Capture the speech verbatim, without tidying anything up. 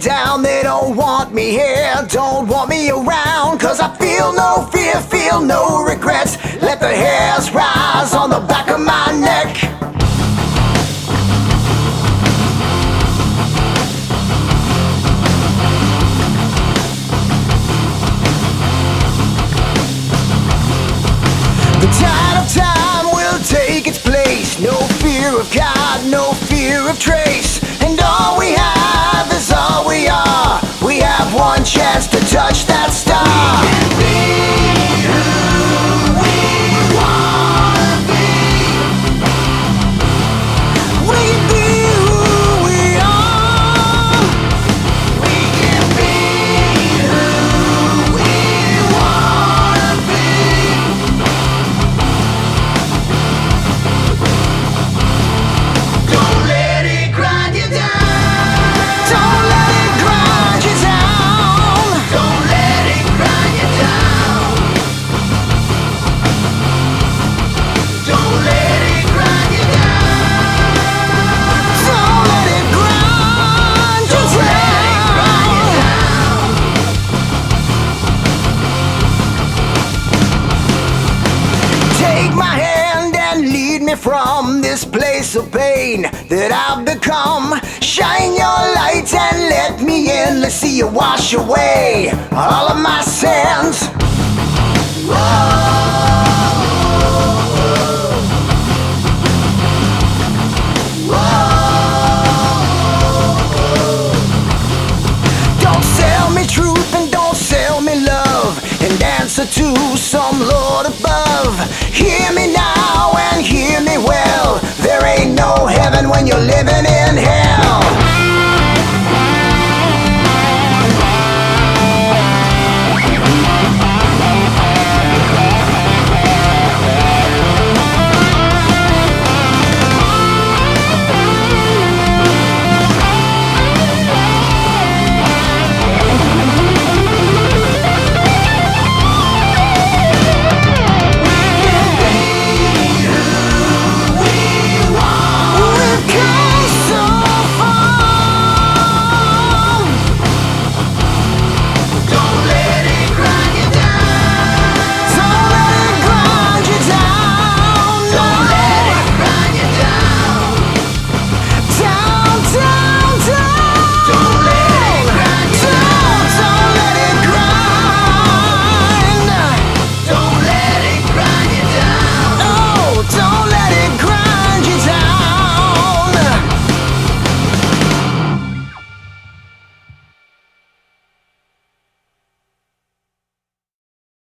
down, they don't want me here, don't want me around, cause I feel no fear, feel no regrets. Let the hairs rise on the back of my neck. The tide of time will take its place. No fear of God, no fear of trace. And all we have is all we are. We have one chance to touch that star. We can be who we wanna be. We can be who we are. We can be who we wanna be. Don't let it grind you down. Don't let it grind you down. Don't let it grind you down. Don't let it grind you down. Don't let it grind you down. Take my hand and lead me from this place of pain that I've become. Shine your light and let me in. Let's see you wash away all of my sins. Don't sell me truth and don't sell me love, and answer to some Lord above. Hear me now.